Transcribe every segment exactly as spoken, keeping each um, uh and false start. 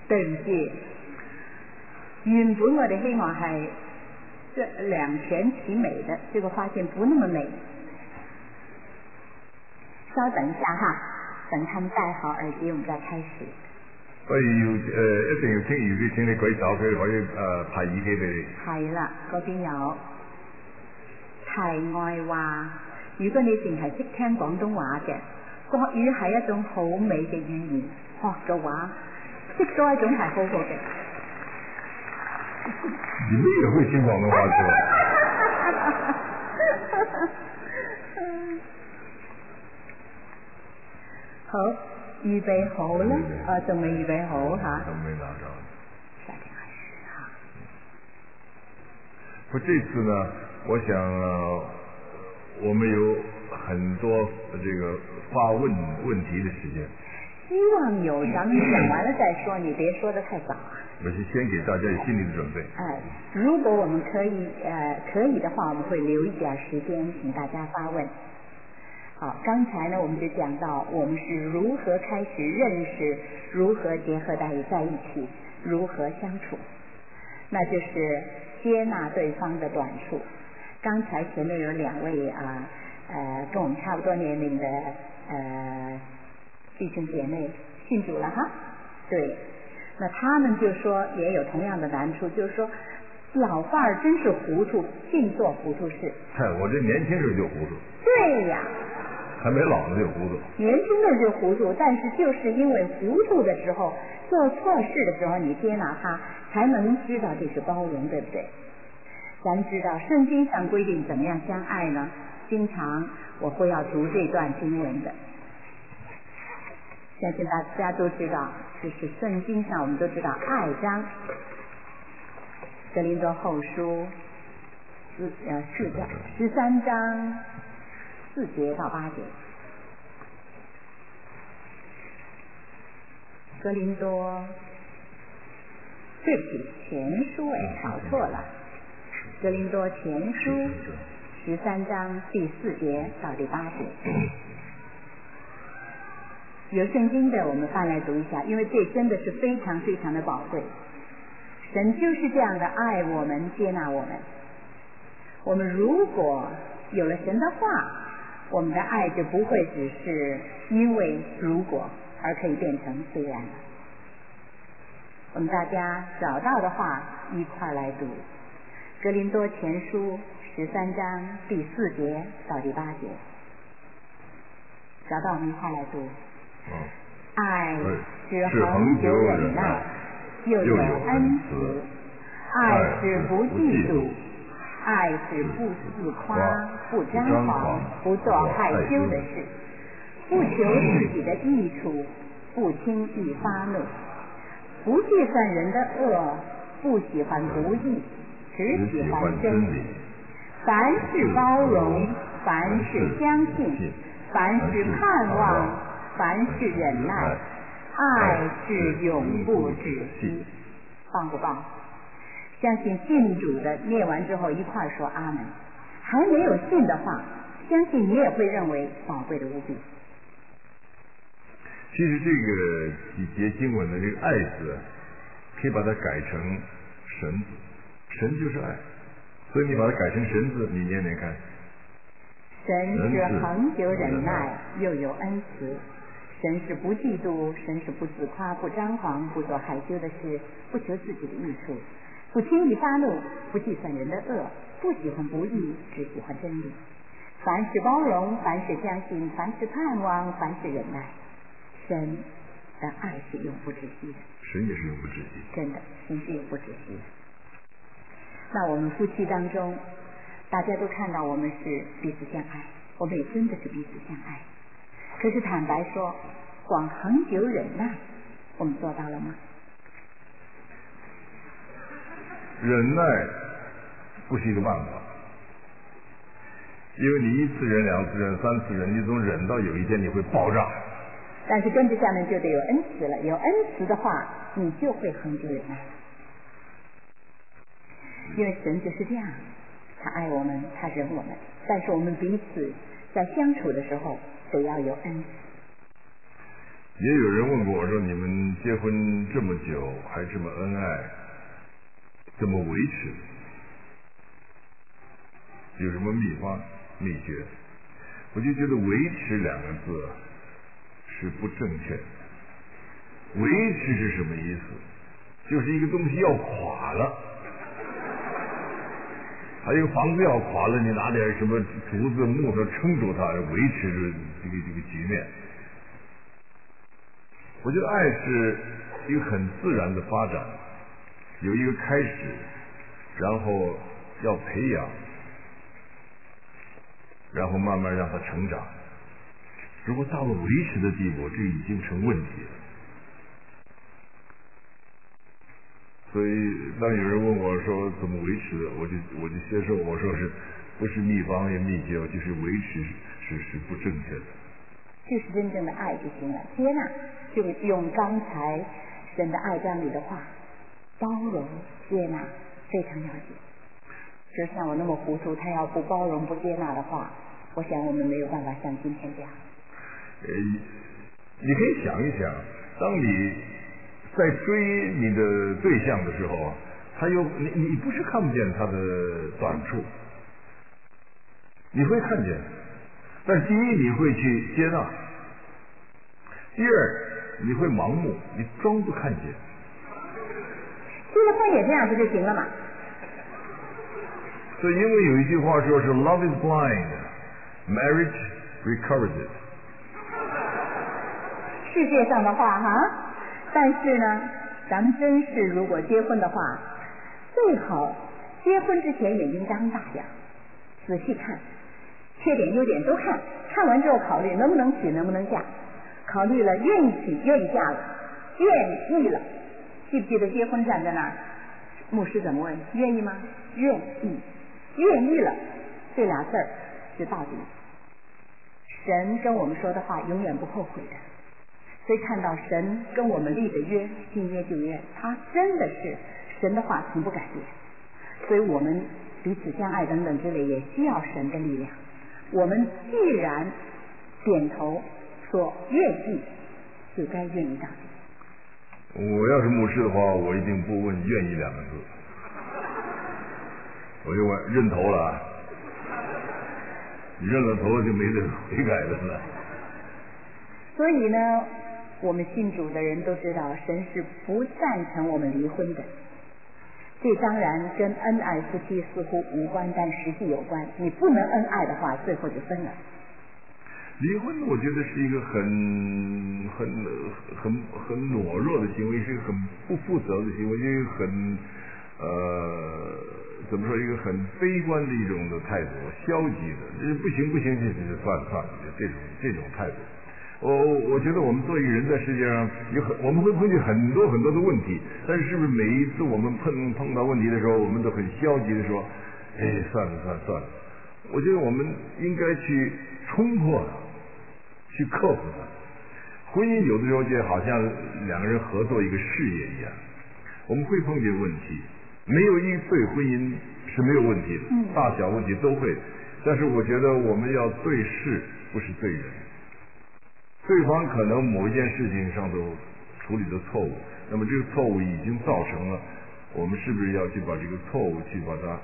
對唔住，原本我哋希望係這兩全其美的，結果發現不那麼美。稍等一下哈，等他們戴好耳機，我們再開始。 所以要誒、呃、一定要傾耳機，請你舉手，佢可以誒派耳機俾你。係啦，嗰邊有題外話。如果你淨係識聽廣東話嘅，國語係一種好美嘅語言，學嘅話識多一種係好好嘅。 你們也會聽廣東話是吧？ 好，預備好啦，啊，仲未預備好嚇？ 仲未拿到。 夏天開始哈。 我這次呢，我想、呃、我們有很多這個發問問題的時間。 希望有，咱們講完了再說，你別說得太早啊。 我是先給大家有心理的準備。 哎，如果我們可以，呃，可以的話，我們會留一點時間請大家發問。好，剛才呢，我們就講到我們是如何開始認識，如何結合在在一起，如何相處，那就是接納對方的短處。剛才前面有兩位啊，呃，跟我們差不多年齡的呃弟兄姐妹信主了哈，對，那他們就說也有同樣的難處，就是說老話兒真是糊塗，盡做糊塗事。 嗨，我這年輕時候就糊塗。 對呀。 還沒老呢就糊塗， 年輕的就糊塗，但是就是因為糊塗的時候，做錯事的時候，你接納他，才能知道這是包容，對不對？咱知道聖經上規定怎麼樣相愛呢？經常我會要讀這段經文的，相信大家都知道，就是聖經上我們都知道愛章，哥林多後書四呃四章十三章。四節到八節，哥林多，對不起，前書哎，搞錯了，哥林多前書十三章第四節到第八節，有聖經的我們翻來讀一下，因為這真的是非常非常的寶貴。神就是這樣的愛我們，接納我們。我們如果有了神的話，我們的愛就不會只是因為如果而可以變成雖然了。我們大家找到的話一塊來讀哥林多前書十三章第四節到第八節，找到我們一塊來讀。愛是恒久忍耐，又有恩慈，愛是不嫉妒，愛是不自誇，不張狂，不做害羞的事，不求自己的益處，不輕易發怒，不計算人的惡，不喜歡不義，只喜歡真理。凡事包容，凡事相信，凡事盼望，凡事忍耐，愛是永不止息。棒不棒？相信信主的念完之後一塊說阿門，還沒有信的話，相信你也會認為寶貴的無比。 其實這個幾節經文的這個愛字，可以把它改成神字，神就是愛，所以你把它改成神字，你念念看。 神是恒久忍耐，又有恩慈。神是不嫉妒，神是不自誇，不張狂，不做害羞的事，不求自己的益處，不輕易發怒，不計算人的惡，不喜歡不義，只喜歡真理。凡事包容，凡事相信，凡事盼望，凡事忍耐。神的愛是永不止息的。 神也是永不止息。 真的，神是永不止息的。那我們夫妻當中，大家都看到我們是彼此相愛，我們也真的是彼此相愛。可是坦白說，光恆久忍耐，我們做到了嗎？ 忍耐不是一個辦法，因為你一次忍、兩次忍、三次忍，你總忍到有一天你會爆炸。 但是跟着下面就得有恩慈了，有恩慈的話，你就會恆久忍耐。因為神就是這樣，他愛我們，他忍我們，但是我們彼此在相處的時候得要有恩慈。 也有人问过我说，你们结婚这么久还这么恩爱，怎么维持？有什么秘方秘诀？我就觉得维持两个字是不正确的。维持是什么意思？就是一个东西要垮了，还有房子要垮了，你拿点什么竹子木头撑住它，维持着这个这个局面。我觉得爱是一个很自然的发展，有一个开始，然后要培养，然后慢慢让它成长。如果到了维持的地步，这已经成问题了。所以当有人问我说怎么维持的，我就我就接受，我说是不是秘方也秘诀，就是维持是是不正确的。 就是真正的爱就行了，接纳，就用刚才神的爱章里的话，包容接纳非常要紧。就像我那么糊涂，他要不包容不接纳的话，我想我们没有办法像今天这样。 呃，你可以想一想，当你在追你的对象的时候，他又你你不是看不见他的短处，你会看见，但第一你会去接纳，第二你会盲目，你装不看见。 结了婚也这样不就行了吗？ 所以因为有一句话说是 Love is blind, marriage recovers it。 世界上的话哈，但是呢，咱们真是如果结婚的话，最好结婚之前眼睛张大点，仔细看，缺点优点都看，看完之后考虑能不能娶能不能嫁，考虑了愿意娶愿意嫁了，愿意了，记不记得结婚站在那儿，牧师怎么问？愿意吗？愿意，愿意了，这俩字儿是到底。神跟我们说的话永远不后悔的。所以看到神跟我们立的约，新约旧约，他真的是神的话从不改变。所以我们彼此相爱等等之类也需要神的力量。我们既然点头说愿意，就该愿意到底。 我要是牧师的话，我一定不问愿意两个字，我就问认头了啊，你认了头就没得悔改的了。 所以呢，我们信主的人都知道，神是不赞成我们离婚的。这当然跟恩爱夫妻似乎无关，但实际有关。你不能恩爱的话，最后就分了。 离婚，我觉得是一个很很很很懦弱的行为，是一个很不负责的行为，一个很呃怎么说，一个很悲观的一种的态度，消极的，不行不行，这就算了算了，这种这种态度。我我觉得我们做一个人在世界上有很，我们会碰见很多很多的问题，但是是不是每一次我们碰碰到问题的时候，我们都很消极的说，哎，算了算了算了。我觉得我们应该去冲破它，去克服它。婚姻有的时候就好像两个人合作一个事业一样，我们会碰见问题，没有一对婚姻是没有问题的，大小问题都会。但是我觉得我们要对事，不是对人。对方可能某一件事情上头处理的错误，那么这个错误已经造成了，我们是不是要去把这个错误去把它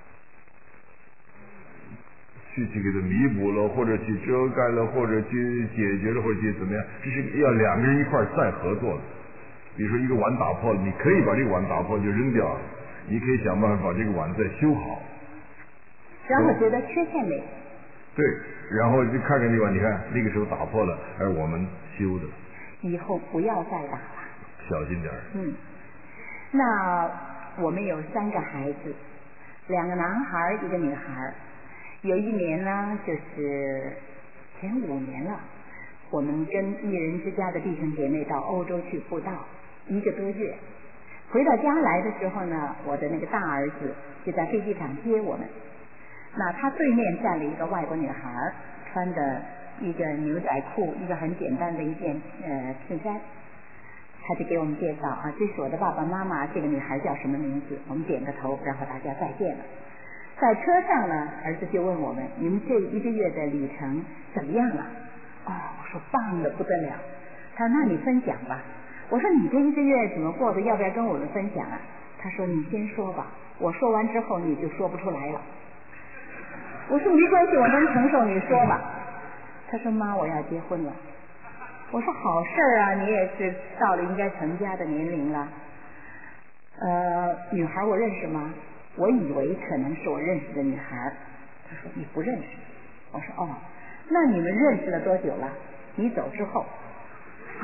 去去给它弥补了，或者去遮盖了，或者去解决了，或者去怎么样？这是要两个人一块儿再合作的。比如说一个碗打破了，你可以把这个碗打破就扔掉，你可以想办法把这个碗再修好。 然后觉得缺陷没？ 对，然后就看看这碗，你看那个时候打破了，而我们修的。 以后不要再打了。 小心点儿。 嗯，那我们有三个孩子，两个男孩，一个女孩。有一年呢，就是前五年了，我们跟一人之家的弟兄姐妹到欧洲去布道一个多月。回到家来的时候呢，我的那个大儿子就在飞机场接我们。那他对面站了一个外国女孩，穿的一个牛仔裤，一个很简单的一件呃衬衫。他就给我们介绍啊，这是我的爸爸妈妈，这个女孩叫什么名字？我们点个头，然后大家再见了。在车上呢，儿子就问我们：“你们这一个月的旅程怎么样了？”哦，我说棒的不得了。 他说那你分享吧。我说你这一个月怎么过的，要不要跟我们分享啊？他说你先说吧，我说完之后你就说不出来了。我说没关系，我能承受，你说吧。他说妈，我要结婚了。我说好事儿啊，你也是到了应该成家的年龄了。呃，女孩我认识吗？我以为可能是我认识的女孩。他说你不认识。我说哦，那你们认识了多久了？你走之后啊？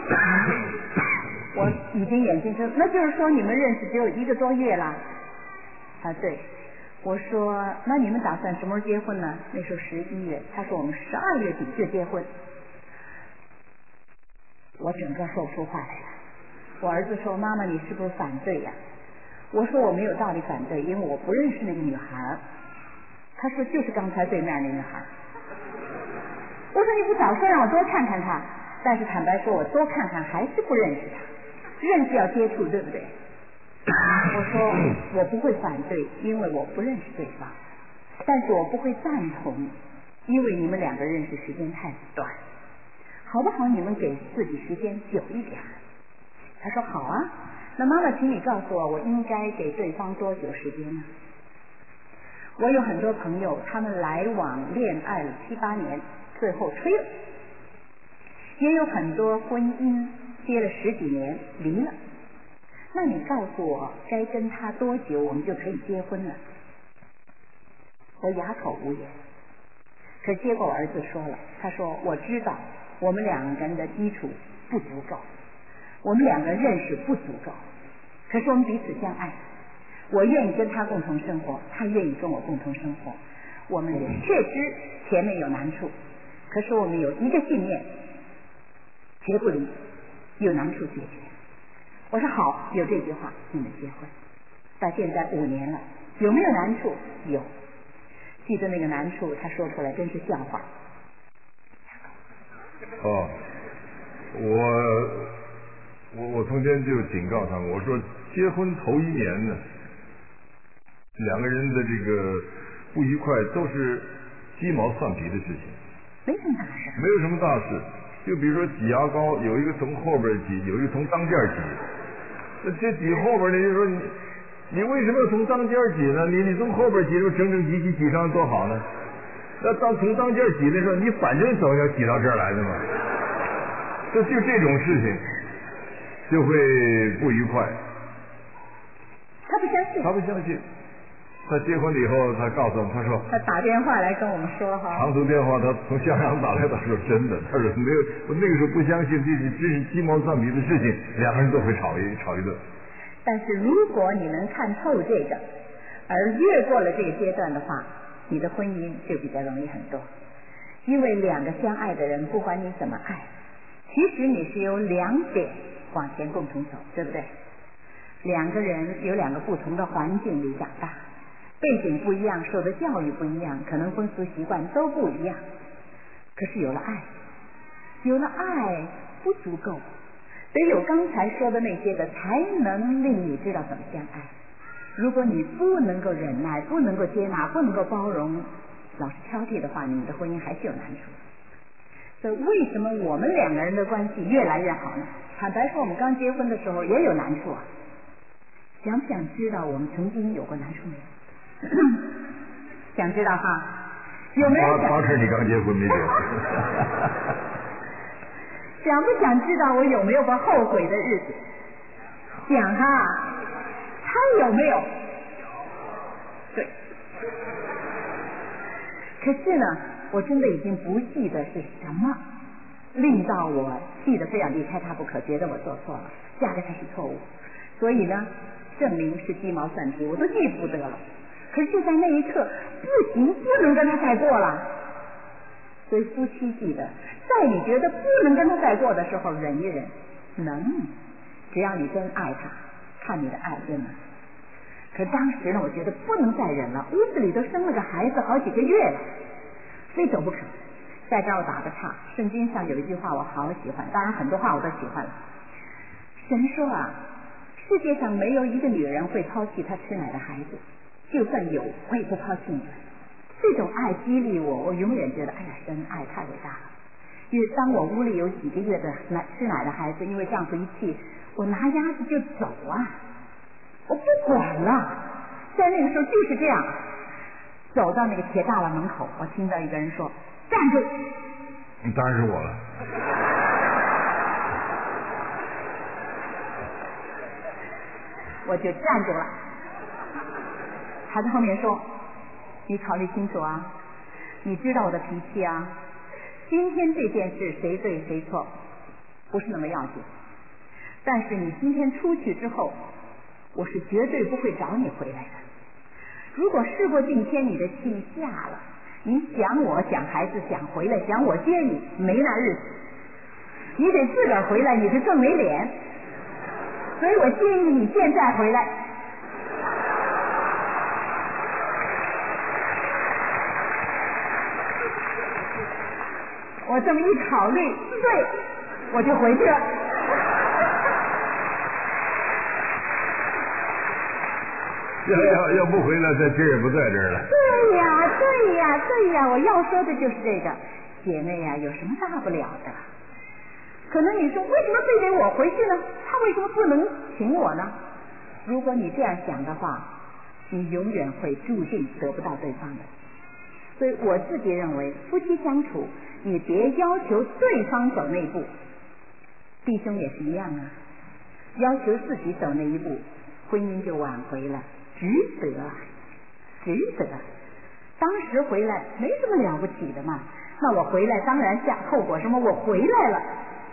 我已经眼睛睁，那就是说你们认识只有一个多月了。啊对。我说那你们打算什么时候结婚呢？那时候十一月。他说我们十二月底就结婚。我整个说不出话来了。我儿子说妈妈你是不是反对呀？我说我没有道理反对，因为我不认识那个女孩。他说就是刚才对面那女孩。我说你不早说让我多看看她，但是坦白说我多看看还是不认识她。认识要接触，对不对？我说我不会反对，因为我不认识对方，但是我不会赞同，因为你们两个认识时间太短，好不好？你们给自己时间久一点。他说好啊，那妈妈请你告诉我，我应该给对方多久时间呢？我有很多朋友，他们来往恋爱了七八年，最后吹了，也有很多婚姻结了十几年离了。那你告诉我该跟他多久我们就可以结婚了？我哑口无言。可结果我儿子说了，他说我知道我们两个人的基础不足够，我们两个人认识不足够，可是我们彼此相爱，我愿意跟他共同生活，他愿意跟我共同生活。我们确知前面有难处，可是我们有一个信念，绝不离，有难处解决。我说好，有这句话你们结婚。到现在五年了，有没有难处？有。记得那个难处他说出来真是笑话。 哦，我我我从前就警告他们，我说结婚头一年呢，两个人的这个不愉快都是鸡毛蒜皮的事情， 没什么大事， 没有什么大事。就比如说挤牙膏，有一个从后边挤，有一个从当间挤。那这挤后边呢，就说你你为什么要从当间挤呢？你你从后边挤，就整整齐齐挤上多好呢？那当从当间挤的时候，你反正总要挤到这儿来的嘛。就就这种事情就会不愉快。 他不相信。 他不相信。他结婚了以后，他告诉我们，他说他打电话来跟我们说哈， 长途电话，他从香港打来，他说真的，他说没有，我那个时候不相信这是这是鸡毛蒜皮的事情，两个人都会吵一吵一顿。 但是如果你能看透这个，而越过了这个阶段的话，你的婚姻就比较容易很多。因为两个相爱的人，不管你怎么爱，其实你是由两点往前共同走，对不对？两个人有两个不同的环境里长大，背景不一样，受的教育不一样，可能风俗习惯都不一样。可是有了爱，有了爱不足够，得有刚才说的那些的，才能令你知道怎么相爱。如果你不能够忍耐，不能够接纳，不能够包容，老是挑剔的话，你们的婚姻还是有难处。所以为什么我们两个人的关系越来越好呢？坦白说，我们刚结婚的时候也有难处啊。想不想知道我们曾经有过难处没有？想知道哈？有没有想？ 当时你刚结婚没久。 想不想知道我有没有过后悔的日子？想哈。他有没有？对。可是呢，我真的已经不记得是什么令到我气得非要离开他不可，觉得我做错了，嫁给他是错误，所以呢，证明是鸡毛蒜皮，我都记不得了。可是就在那一刻，不行，不能跟他再过了。所以夫妻记得，在你觉得不能跟他再过的时候，忍一忍，能，只要你真爱他，看你的爱真的。可当时呢，我觉得不能再忍了，屋子里都生了个孩子好几个月了，非走不可。在这儿我打个岔，圣经上有一句话我好喜欢，当然很多话我都喜欢了。神说啊，世界上没有一个女人会抛弃她吃奶的孩子，就算有，我也不抛弃你们。这种爱激励我，我永远觉得，哎呀，神爱太伟大了。 因为当我屋里有几个月的奶吃奶的孩子，因为丈夫一气，我拿鸭子就走啊，我不管了。在那个时候就是这样，走到那个铁栅栏门口，我听到一个人说：“站住！” 当然是我了。 我就站住了。他在后面说：“你考虑清楚啊，你知道我的脾气啊。今天这件事谁对谁错，不是那么要紧。但是你今天出去之后，我是绝对不会找你回来的。如果事过境迁，你的气下了，你想我想孩子想回来，想我接你，没那日子。你得自个儿回来，你是更没脸。所以我建议你现在回来。”我这么一考虑，对，我就回去了。 要要要不回来，这今儿也不在这儿了。 对呀，对呀，对呀，我要说的就是这个，姐妹呀，有什么大不了的？可能你说为什么非得我回去呢？他为什么不能请我呢？如果你这样想的话，你永远会注定得不到对方的。所以我自己认为，夫妻相处，你别要求对方走那一步，弟兄也是一样啊，要求自己走那一步，婚姻就挽回了，值得，值得。当时回来没什么了不起的嘛，那我回来当然下后果什么，我回来了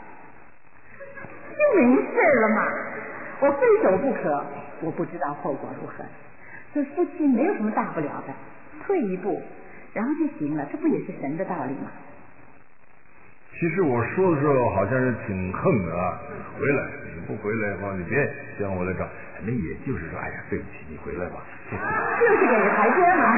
就没事了嘛。我非走不可，我不知道后果如何。所以夫妻没有什么大不了的，退一步然后就行了，这不也是神的道理吗？ 其实我说的时候好像是挺横的啊，回来你不回来的话，你别想我来找。那也就是说，哎呀，对不起，你回来吧。 就是给个台阶嘛。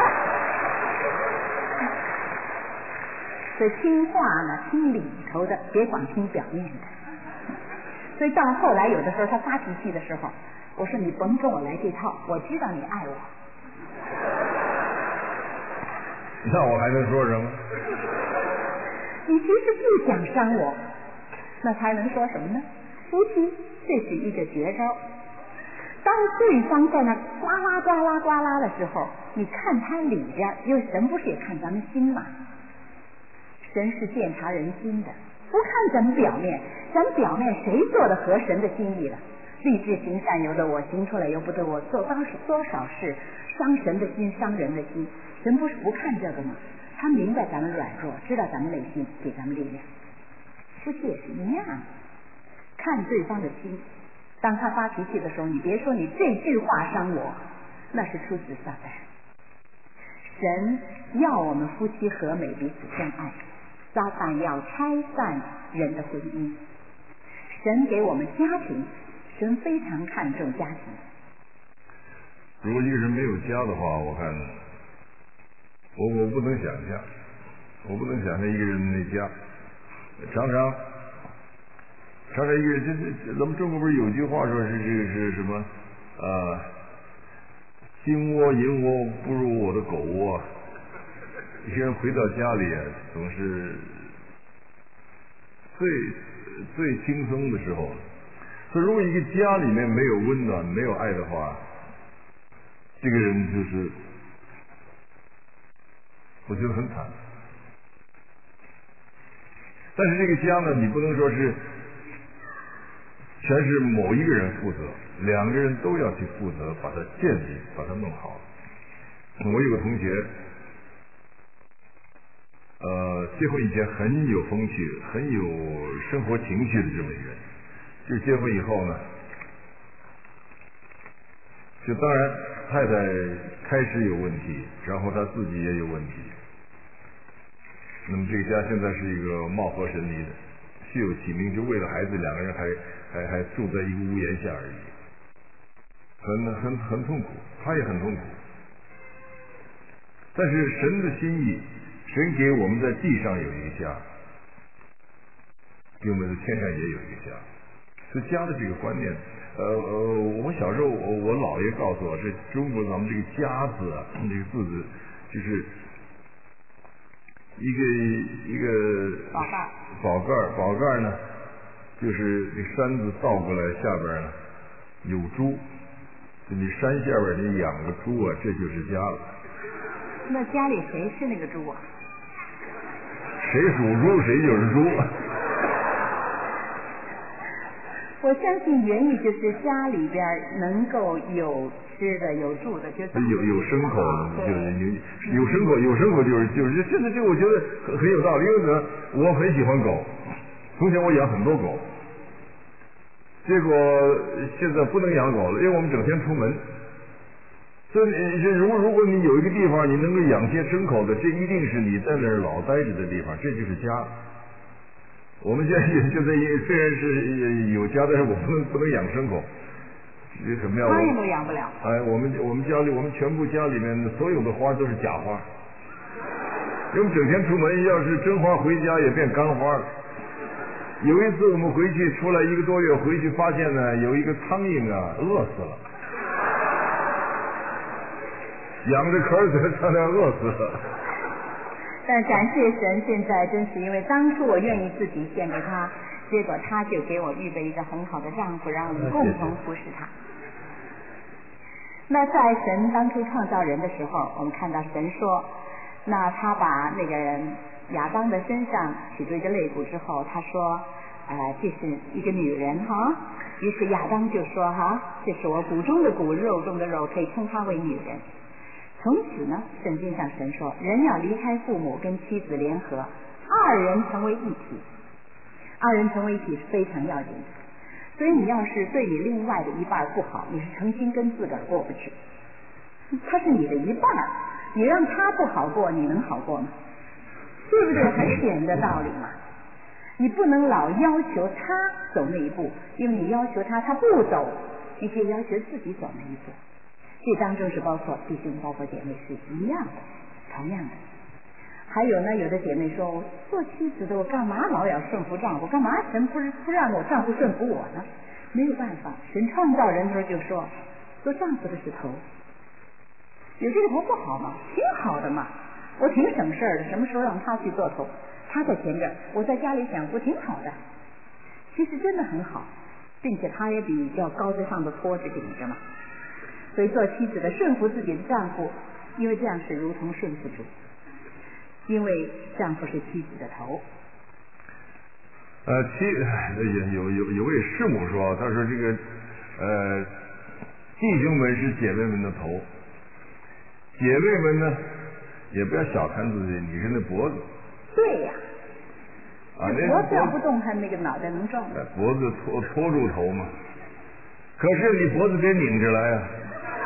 所以听话呢，听里头的，别光听表面的。所以到后来，有的时候他发脾气的时候，我说你甭跟我来这套，我知道你爱我。 那我还能说什么？ 你其实不想伤我，那还能说什么呢？夫妻这是一个绝招。当对方在那呱啦呱啦呱啦的时候，你看他里边，因为神不是也看咱们心嘛？神是鉴察人心的，不看咱们表面，咱们表面谁做的合神的心意了？立志行善由得我，行出来由不得我，做当时多少事伤神的心，伤人的心。神不是不看这个吗？他明白咱们软弱，知道咱们内心，给咱们力量。夫妻也是一样，看对方的心。当他发脾气的时候，你别说你这句话伤我，那是出自撒旦。神要我们夫妻和美，彼此相爱，撒旦要拆散人的婚姻。神给我们家庭，神非常看重家庭。 如果一个人没有家的话，我看我我不能想象，我不能想象一个人的家，常常常常一个人，这这咱们中国不是有句话说是这个是什么啊？金窝银窝不如我的狗窝。一个人回到家里啊，总是最最轻松的时候。所以，如果一个家里面没有温暖、没有爱的话，这个人就是我觉得很惨。但是这个家呢，你不能说是全是某一个人负责，两个人都要去负责，把它建立，把它弄好。我有个同学，呃，结婚以前很有风趣、很有生活情趣的这么一个人，就结婚以后呢，就当然太太开始有问题，然后他自己也有问题。那么这个家现在是一个貌合神离的，虚有其名，就为了孩子，两个人还还还住在一个屋檐下而已，很很很痛苦，他也很痛苦。但是神的心意，神给我们在地上有一个家，给我们在天上也有一个家。所以家的这个观念，呃呃，我小时候我我姥爷告诉我，这中国咱们这个家字啊，这个字字就是一个一个宝盖， 宝盖宝盖呢，就是这山子倒过来，下边呢有猪，你山下边你养个猪啊，这就是家了。 那家里谁是那个猪啊？ 谁属猪谁就是猪。 我相信原意就是家里边能够有吃的有住的，就是有有牲口的，就是有有牲口有牲口就是就是现在这我觉得很很有道理，因为呢我很喜欢狗，从前我养很多狗，结果现在不能养狗了，因为我们整天出门。所以你如果如果你有一个地方你能够养些牲口的，这一定是你在那儿老待着的地方，这就是家。我们现在现在虽然是有家，但是我不能不能养牲口。为什么呀？ 花也都养不了。 哎，我们我们家里我们全部家里面所有的花都是假花，因为我们整天出门，要是真花回家也变干花了。有一次我们回去出来一个多月，回去发现呢有一个苍蝇啊饿死了，养着壳子差点饿死了。 但感谢神，现在真是因为当初我愿意自己献给他，结果他就给我预备一个很好的丈夫，让我们共同服侍他。那在神当初创造人的时候，我们看到神说，那他把那个人亚当的身上取出一个肋骨之后，他说呃，这是一个女人哈。于是亚当就说哈，这是我骨中的骨，肉中的肉，可以称她为女人。从此呢，圣经上神说，人要离开父母，跟妻子联合，二人成为一体。二人成为一体是非常要紧的。所以你要是对你另外的一半不好，你是诚心跟自个儿过不去。他是你的一半，你让他不好过，你能好过吗？对不对？很简单的道理嘛。你不能老要求他走那一步，因为你要求他，他不走，你可以要求自己走那一步。这当中是包括弟兄包括姐妹是一样的，同样的。还有呢，有的姐妹说，做妻子的我干嘛老要顺服丈夫，干嘛神不不让我丈夫顺服我呢？没有办法，神创造人的时候就说，做丈夫的是头，有这个头不好吗？挺好的嘛，我挺省事的，什么时候让他去做头，他在前边，我在家里享福，挺好的。其实真的很好，并且他也比较高在上的托着顶着嘛。所以做妻子的顺服自己的丈夫，因为这样是如同顺服主，因为丈夫是妻子的头。 呃，妻有有有位师母说，他说这个呃弟兄们是姐妹们的头，姐妹们呢也不要小看自己女人的脖子。 对呀、 啊， 那脖子要不动，看那个脑袋能转吗？ 脖子拖拖住头嘛，可是你脖子得拧着来呀、啊。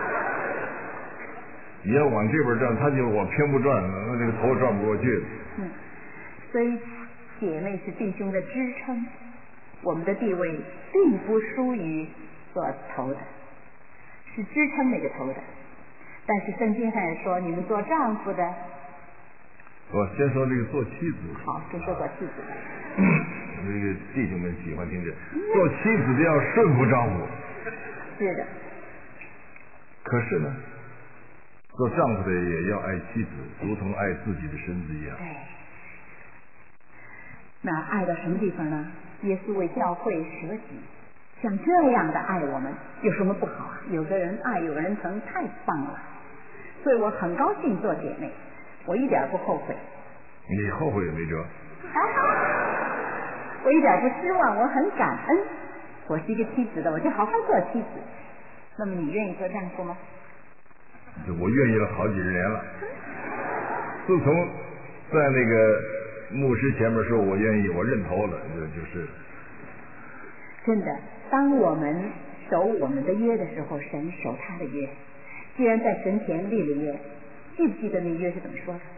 你要往这边转，他就往偏不转，那那个头转不过去。 嗯，所以姐妹是弟兄的支撑，我们的地位并不输于做头的，是支撑那个头的。但是圣经上也说，你们做丈夫的， 我先说这个做妻子。 好，先说做妻子的。 这个弟兄们喜欢听这，做妻子的要顺服丈夫。 是的。 可是呢，做丈夫的也要爱妻子，如同爱自己的身子一样。 对。那爱到什么地方呢？耶稣为教会舍己，像这样的爱我们，有什么不好啊？有个人爱，有个人疼，太棒了。所以我很高兴做姐妹，我一点不后悔。 你后悔也没辙。 我一点不失望，我很感恩。我是一个妻子的，我就好好做妻子。那么你愿意做丈夫吗？ 我愿意了好几十年了。自从在那个牧师前面说我愿意，我认头了，就就是。 真的，当我们守我们的约的时候，神守他的约。既然在神前立了约，记不记得那约是怎么说的？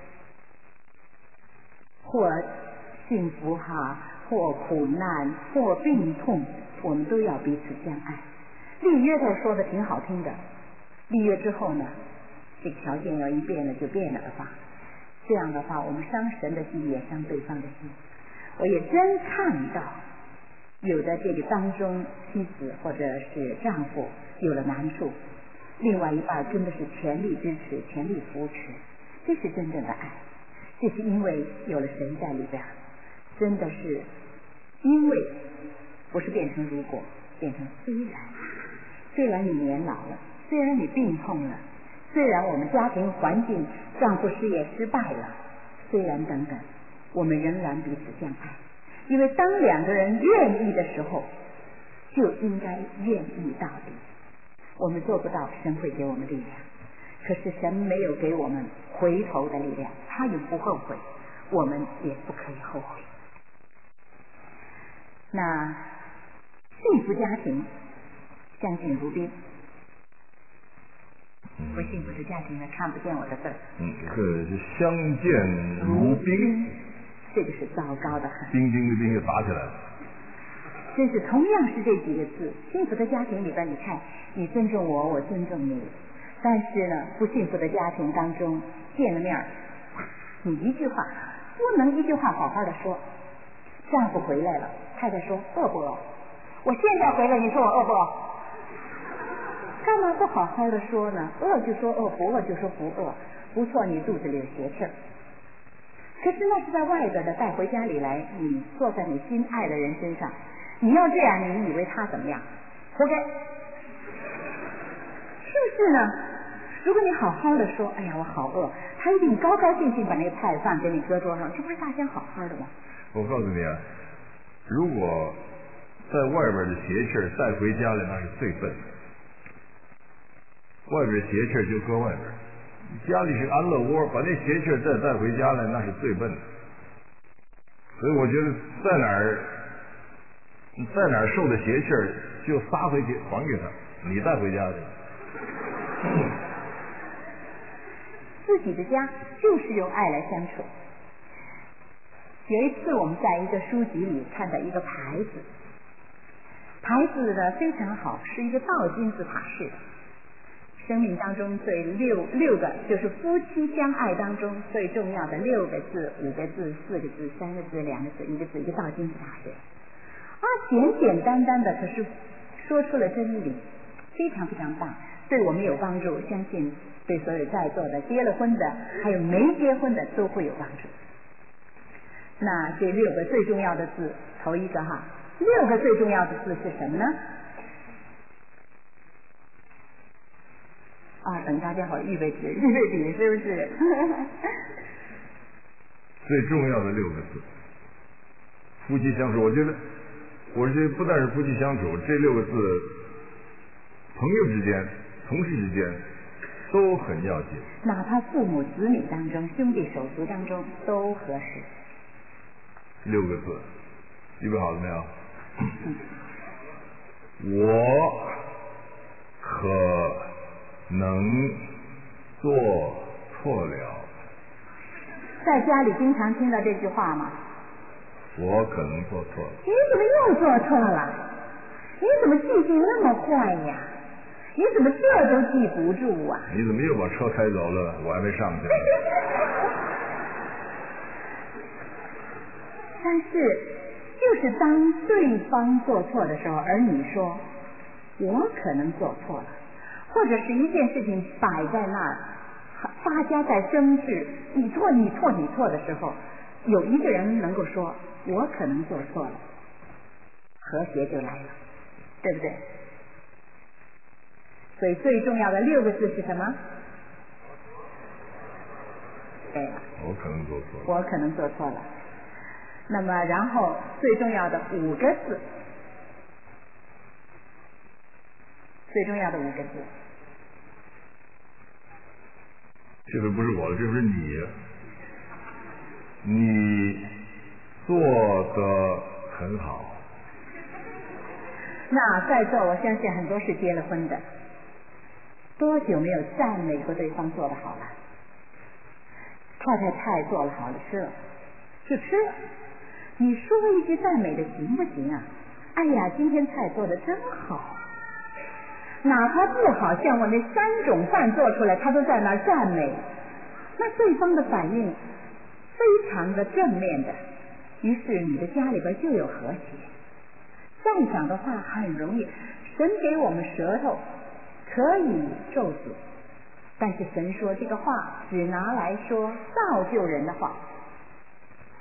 或幸福哈，或苦难，或病痛，我们都要彼此相爱。立约他说的挺好听的，立约之后呢，这个条件要一变了就变了的话，这样的话我们伤神的心也伤对方的心。我也真看到有的这个当中妻子或者是丈夫有了难处，另外一半真的是全力支持全力扶持，这是真正的爱。 这是因为有了神在里边，真的是因为不是变成如果，变成虽然。虽然你年老了，虽然你病痛了，虽然我们家庭环境丈夫事业失败了，虽然等等，我们仍然彼此相爱。因为当两个人愿意的时候，就应该愿意到底。我们做不到，神会给我们力量，可是神没有给我们回头的力量，他也不后悔，我们也不可以后悔。那幸福家庭相敬如宾，不幸福的家庭呢，看不见我的字儿。 嗯，是相见如宾， 这个是糟糕的很。 冰冰的冰就打起来了。 真是同样是这几个字，幸福的家庭里边，你看，你尊重我，我尊重你。但是呢，不幸福的家庭当中，见了面，你一句话不能一句话好好的说。丈夫回来了，太太说饿不饿？我现在回来，你说我饿不饿？干嘛不好好的说呢？饿就说饿，不饿就说不饿。不错，你肚子里有邪气儿。可是那是在外边的，带回家里来，你坐在你心爱的人身上，你要这样，你以为他怎么样？活该，是不是呢？如果你好好的说，哎呀，我好饿，他一定高高兴兴把那个菜饭给你搁桌上，这不是大家好好的吗？ 我告诉你啊，如果在外边的邪气带回家来，那是最笨的。外边的邪气就搁外边，家里是安乐窝，把那邪气再带回家来，那是最笨的。所以我觉得在哪儿，在哪儿受的邪气就撒回去还给他，你带回家去。 自己的家就是用爱来相处。有一次我们在一个书籍里看到一个牌子，牌子呢非常好，是一个倒金字塔式的。生命当中最六六个就是夫妻相爱当中最重要的六个字、五个字、四个字、三个字、两个字、一个字，一个倒金字塔式。啊，简简单单的，可是说出了真理，非常非常棒，对我们有帮助。相信对所有在座的结了婚的，还有没结婚的都会有帮助。那这六个最重要的字，头一个哈，六个最重要的字是什么呢？啊，等大家好预备笔，预备笔是不是？ 最重要的六个字，夫妻相处。我觉得，我觉得不但是夫妻相处，这六个字，朋友之间、同事之间都很要紧。 哪怕父母子女当中、兄弟手足当中都合适。 六个字，预备好了没有？我可能做错了。 在家里经常听到这句话吗？ 我可能做错了。 你怎么又做错了？你怎么记性那么坏呀？你怎么这都记不住啊？ 你怎么又把车开走了？我还没上去。 但是，就是当对方做错的时候，而你说我可能做错了，或者是一件事情摆在那儿，大家在争执，你错你错你错的时候，有一个人能够说我可能做错了，和谐就来了，对不对？所以最重要的六个字是什么？对了， 我可能做错了。 我可能做错了。那么，然后最重要的五个字，最重要的五个字， 这个不是我的，这是你，你做得很好。 那在座我相信很多是结了婚的，多久没有赞美过对方做得好了？太太菜做了好了，吃了就吃了。你说一句赞美的行不行啊？哎呀，今天菜做的真好。哪怕不好，像我那三种饭做出来，他都在那儿赞美，那对方的反应非常的正面的，于是你的家里边就有和谐。赞赏的话很容易，神给我们舌头可以咒诅，但是神说这个话只拿来说造就人的话，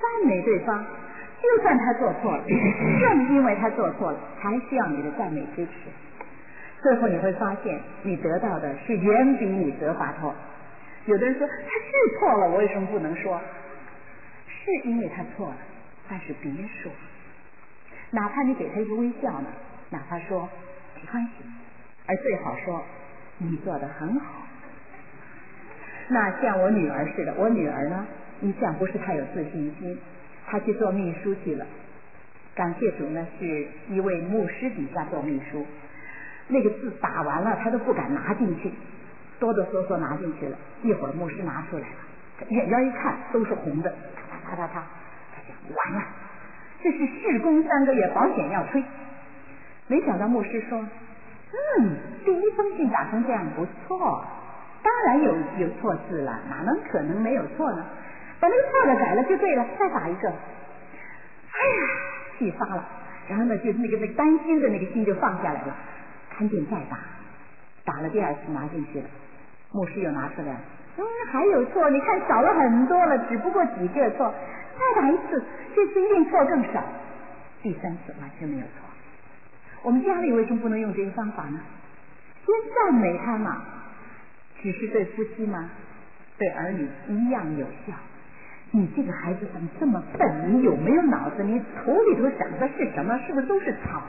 赞美对方，就算他做错了，正因为他做错了，才需要你的赞美支持。最后你会发现，你得到的是远比你责罚多。有的人说他是错了，我为什么不能说？是因为他错了，但是别说，哪怕你给他一个微笑呢，哪怕说没关系，而最好说你做得很好。那像我女儿似的，我女儿呢，一向不是太有自信心，她去做秘书去了。感谢主呢，是一位牧师底下做秘书，那个字打完了，她都不敢拿进去，哆哆嗦嗦拿进去了。一会儿牧师拿出来了，远远一看都是红的，啪啪啪啪，他想完了，这是试工三个月，保险要推。没想到牧师说，嗯，第一封信打成这样不错，当然有有错字了，哪能可能没有错呢？把那个错的改了就对了，再打一个。哎呀，气发了，然后呢，就那个那个担心的那个心就放下来了，赶紧再打，打了第二次拿进去了，牧师又拿出来了，嗯，还有错，你看少了很多了，只不过几个错，再打一次，这次一定错更少。第三次完全没有错。我们家里为什么不能用这个方法呢？先赞美他嘛，只是对夫妻吗？对儿女一样有效。你这个孩子怎么这么笨？你有没有脑子？你头里头想的是什么？是不是都是草？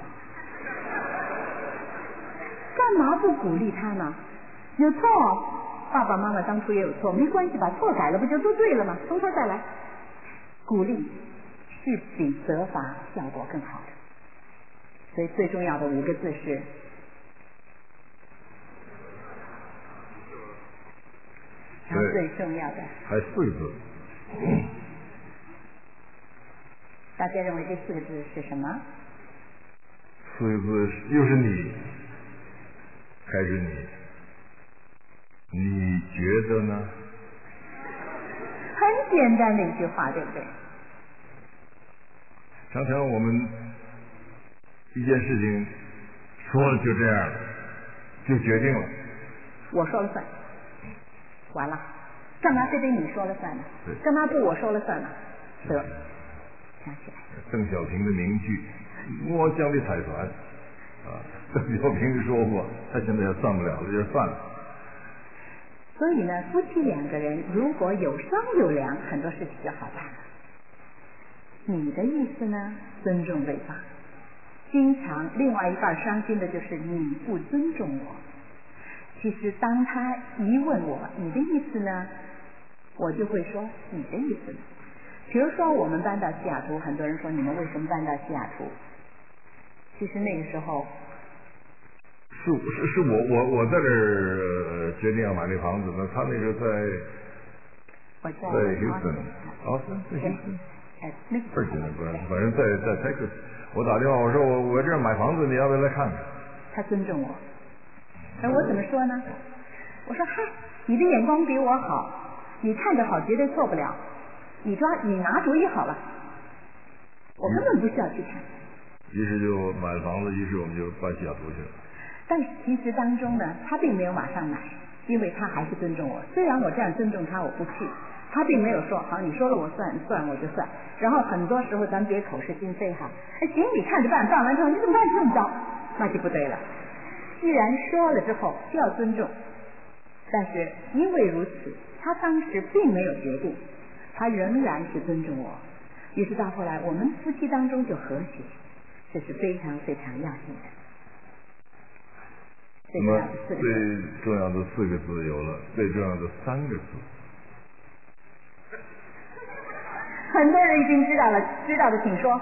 干嘛不鼓励他呢？有错，爸爸妈妈当初也有错，没关系，把错改了不就都对了吗？从头再来。鼓励是比责罚效果更好的。所以最重要的五个字是然后最重要的还四个字， 大家认为这四个字是什么？ 四个字又是你，还是你？你觉得呢？ 很简单的一句话，对不对？ 常常我们一件事情说了就这样了，就决定了。 我说了算，完了，干嘛非得你说了算呢？干嘛不我说了算呢？得，想起来。 邓小平的名句：“我讲的财团。”啊，邓小平说过，他现在也算不了了，就算了。 所以呢，夫妻两个人如果有商有量，很多事情就好办了。你的意思呢？尊重对方。经常另外一半伤心的就是你不尊重我。其实当他一问我你的意思呢，我就会说你的意思呢。比如说我们搬到西雅图，很多人说你们为什么搬到西雅图？其实那个时候是是是我我我在这儿决定要买这房子呢，他那个在我在在 Houston， 奥斯汀，在 Houston， 哎，那个不是不是，反正在在 Texas， 我打电话我说我我这儿买房子，你要不要来看看？ 他尊重我，而我怎么说呢？我说嗨，你的眼光比我好，你看着好绝对错不了，你抓你拿主意好了，我根本不需要去看。 于是就买了房子，于是我们就搬西雅图去了。 但是其实当中呢，他并没有马上买，因为他还是尊重我。虽然我这样尊重他，我不去，他并没有说好，你说了我算，算我就算。然后很多时候咱别口是心非哈，哎行，你看着办，办完之后你怎么办这么着，那就不对了。既然说了之后就要尊重，但是因为如此，他当时并没有决定，他仍然是尊重我。于是到后来，我们夫妻当中就和谐。这是非常非常要紧的。 那么最重要的四个字有了，最重要的三个字， 很多人已经知道了，知道的请说。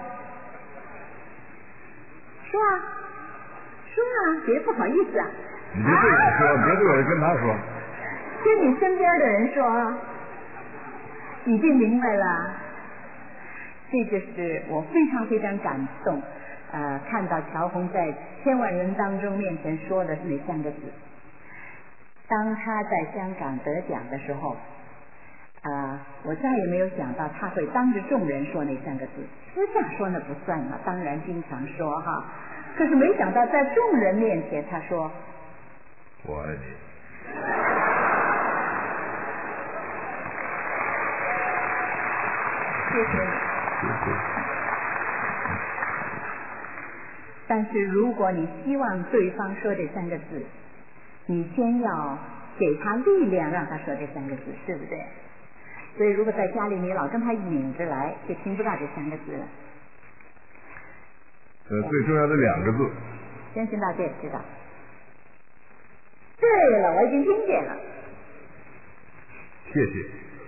说啊，说啊，别不好意思啊。 你别对我说，啊、别对我跟他说。 跟你身边的人说啊，你就明白了。这就是我非常非常感动。呃，看到乔红在千万人当中面前说的那三个字，当他在香港得奖的时候，啊、呃，我再也没有想到他会当着众人说那三个字，私下说那不算嘛，当然经常说哈，可是没想到在众人面前他说我爱你。 谢谢你。 谢谢。 但是如果你希望对方说这三个字，你先要给他力量让他说这三个字，对不对？所以如果在家里你老跟他拧着来，就听不到这三个字了。 呃，最重要的两个字， 相信大家也知道。对了，我已经听见了。 谢谢。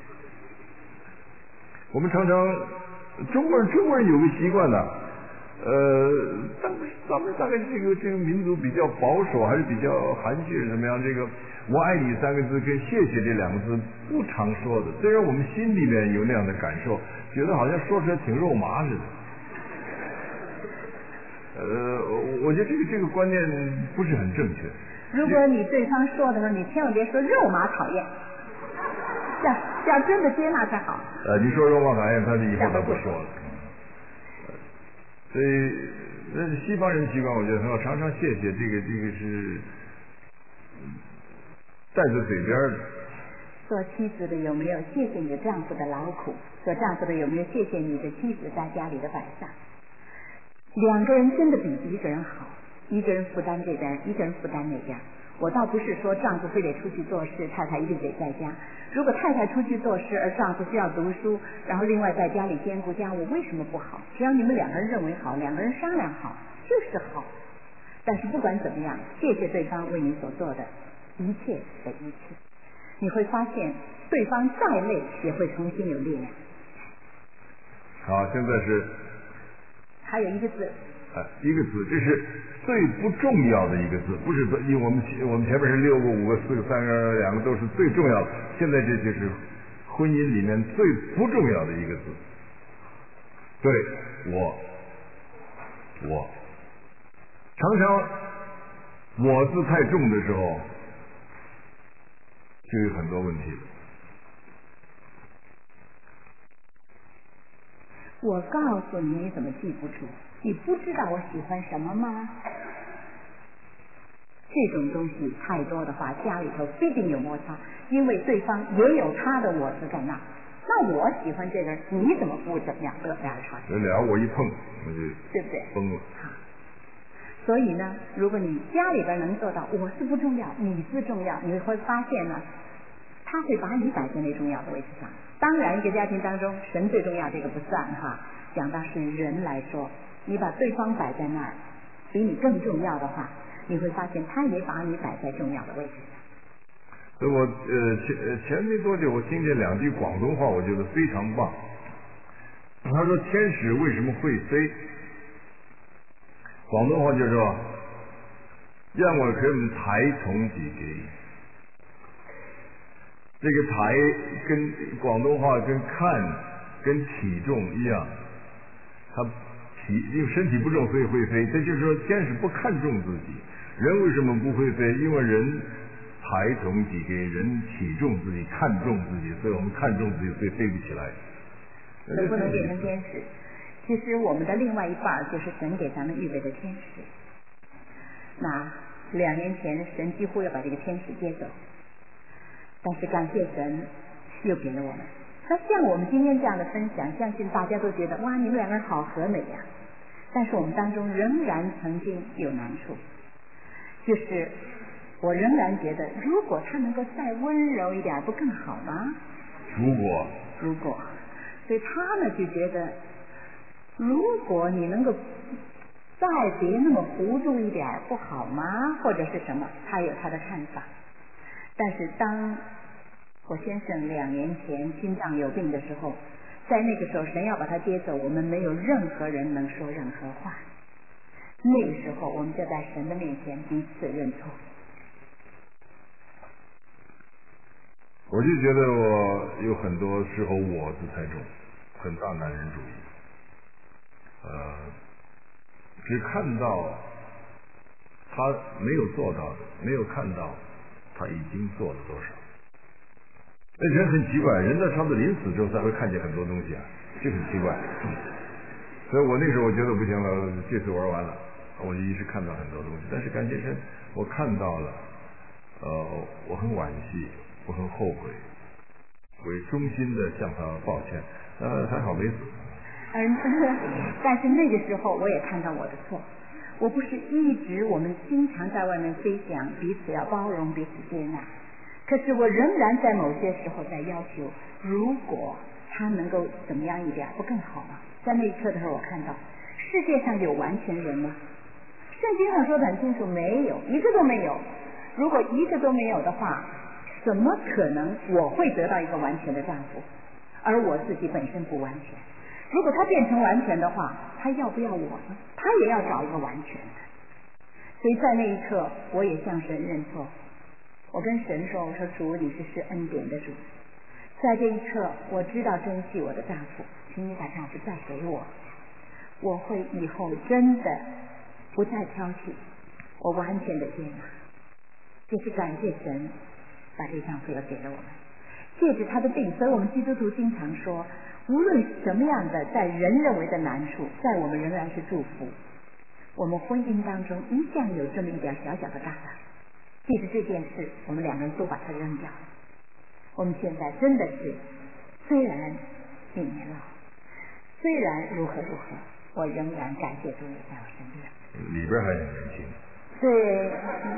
我们常常中国人中国人有个习惯呢，呃，咱们咱们大概这个这个民族比较保守，还是比较含蓄，怎么样？这个我爱你三个字跟谢谢这两个字不常说的，虽然我们心里面有那样的感受，觉得好像说出来挺肉麻似的。呃，我觉得这个这个观念不是很正确。 如果你对方说的时候，你千万别说肉麻讨厌，这样这样真的接纳才好。 呃，你说肉麻讨厌，他就以后他不说了。所以那是西方人习惯，我觉得很好，常常谢谢，这个这个是带在嘴边的。 做妻子的有没有谢谢你的丈夫的劳苦？做丈夫的有没有谢谢你的妻子在家里的摆上？两个人真的比一个人好，一个人负担这边，一个人负担那边。我倒不是说丈夫非得出去做事，太太一定得在家。如果太太出去做事，而丈夫需要读书，然后另外在家里兼顾家务，为什么不好？只要你们两个人认为好，两个人商量好，就是好。但是不管怎么样，谢谢对方为你所做的一切的一切，你会发现对方再累也会重新有力量。 好，现在是还有一个字， 呃，一个字，这是最不重要的一个字，不是因为我们我们前面是六个、五个、四个、三个、两个都是最重要的，现在这就是婚姻里面最不重要的一个字。对，我，我，常常我字太重的时候，就有很多问题了。 我告诉你，你怎么记不住？你不知道我喜欢什么吗？这种东西太多的话，家里头必定有摩擦，因为对方也有他的我字在那。那我喜欢这个人，你怎么不怎么样？这俩人吵架， 这俩我一碰，我就对不对？ 崩了。 所以呢，如果你家里边能做到我是不重要，你是重要，你会发现呢，他会把你摆在那重要的位置上。当然，一个家庭当中，神最重要，这个不算哈。讲到是人来说，你把对方摆在那儿，比你更重要的话，你会发现他也把你摆在重要的位置上。 所以我呃前前没多久，我听见两句广东话，我觉得非常棒。他说：“天使为什么会飛？”廣東話叫做因為佢唔睇重自己。這個睇跟廣東話跟看跟體重一樣，他體因為身體不重所以會飛，這就是說天使不看重自己。人為什麼不會飛？因為人抬重自己，人體重自己，看重自己，所以我們看重自己，所以飛不起來。 所以不能變成天使。其實我們的另外一半就是神給咱們預備的天使。那兩年前神幾乎要把這個天使接走，但是感謝神又給了我們。那像我們今天這樣的分享，相信大家都覺得哇，你們兩個人好和美呀。但是我們當中仍然曾經有難處，就是我仍然覺得，如果他能夠再溫柔一點，不更好嗎？ 如果， 如果，所以他呢就覺得，如果你能夠再別那麼糊塗一點，不好嗎？或者是什麼？他有他的看法。但是當我先生兩年前心臟有病的時候，在那個時候神要把他接走，我們沒有任何人能說任何話。那個時候我們就在神的面前彼此認錯。 我就覺得我有很多時候我字太重，很大男人主義。呃，只看到他沒有做到的，沒有看到他已經做了多少。那人很奇怪，人在差不多臨死之後才會看見很多東西啊，就很奇怪。所以我那時候我覺得不行了，這次玩完了，我就一直看到很多東西。但是感謝神，我看到了，呃，我很惋惜，我很後悔， 为衷心的向他抱歉。呃，还好没死。 嗯，但是那个时候我也看到我的错，我不是一直我们经常在外面飞翔，彼此要包容，彼此接纳。可是我仍然在某些时候在要求，如果他能够怎么样一点，不更好吗？在那一刻的时候，我看到世界上有完全人吗？圣经上说的很清楚，没有，一个都没有。如果一个都没有的话，怎么可能我会得到一个完全的丈夫，而我自己本身不完全？如果他变成完全的话，他要不要我呢？他也要找一个完全的。所以在那一刻，我也向神认错。我跟神说，我说主，你是施恩典的主，在这一刻我知道珍惜我的丈夫，请你把丈夫再给我，我会以后真的不再挑剔，我完全的接纳。就是感谢神把这丈夫也给了我们，借着他的病，所以我们基督徒经常说，无论什么样的在人认为的难处，在我们仍然是祝福。我们婚姻当中一向有这么一点小小的疙瘩，借着这件事，我们两个人都把它扔掉。我们现在真的是，虽然你年老，虽然如何如何，我仍然感谢主你在我身边。 里边还很年轻。 对。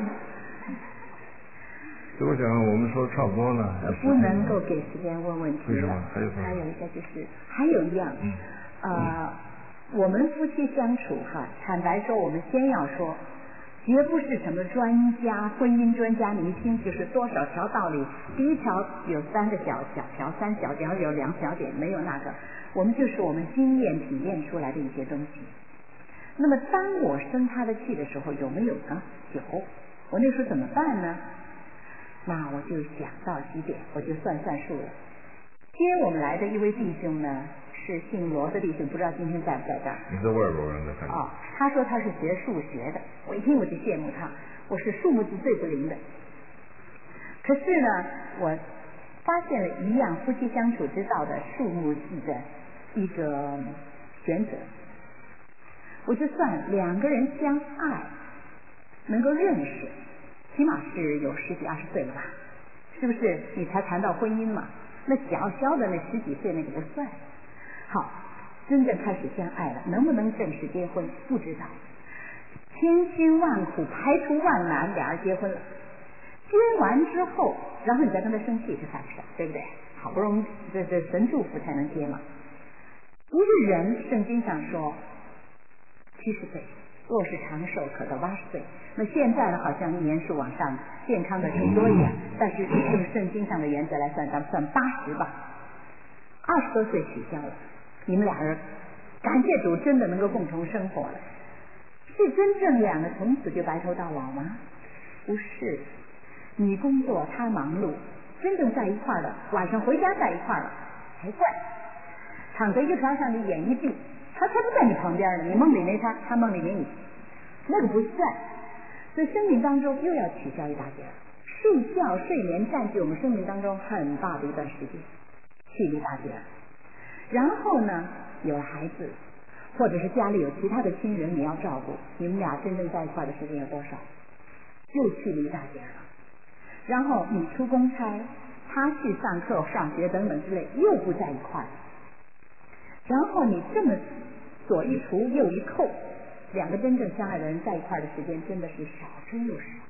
所以我想我们说差不多了。 不能够给时间问问题了。 为什么？还有还有一个就是还有一样，嗯，呃，嗯、我们夫妻相处哈，坦白说，我们先要说，绝不是什么专家、婚姻专家，你一听就是多少条道理，第一条有三个小小条，三小条有两小点，没有那个，我们就是我们经验体验出来的一些东西。那么当我生他的气的时候，有没有呢？有。我那时候怎么办呢？那我就想到几点，我就算算数了。接我们来的一位弟兄呢，是姓罗的弟兄，不知道今天在不在这儿？ 你在外国人在看。 哦，他说他是学数学的，我一听我就羡慕他，我是数目字最不灵的。可是呢，我发现了一样夫妻相处之道的数目字的一个原则，我就算两个人相爱，能够认识。起码是有十几二十岁了吧，是不是？你才谈到婚姻嘛？那小小的那十几岁那个不算。好，真正开始相爱了，能不能正式结婚不知道。千辛万苦排除万难，俩人结婚了。结完之后，然后你再跟他生气，这算不算？对不对？好不容易这这神祝福才能结嘛。不是人，圣经上说七十岁。若是长寿，可到八十岁。那现在呢，好像年数往上，健康的更多一点。但是用圣经上的原则来算，咱们算八十吧。二十多岁取消了，你们俩人感谢主，真的能够共同生活了。是真正两个从此就白头到老吗？不是，你工作，他忙碌，真正在一块儿的，晚上回家在一块儿了才怪。躺在一个床上，你眼一闭，他才不在你旁边呢，你梦里没他，他梦里没你，那个不算。所以生命当中又要取消一大截，睡觉睡眠占据我们生命当中很大的一段时间，去一大截。然后呢，有了孩子，或者是家里有其他的亲人你要照顾，你们俩真正在一块的时间有多少？又去了一大截了。然后你出公差，他去上课上学等等之类，又不在一块。然后你这么左一除右一扣，两个真正相爱的人在一块的时间真的是少之又少。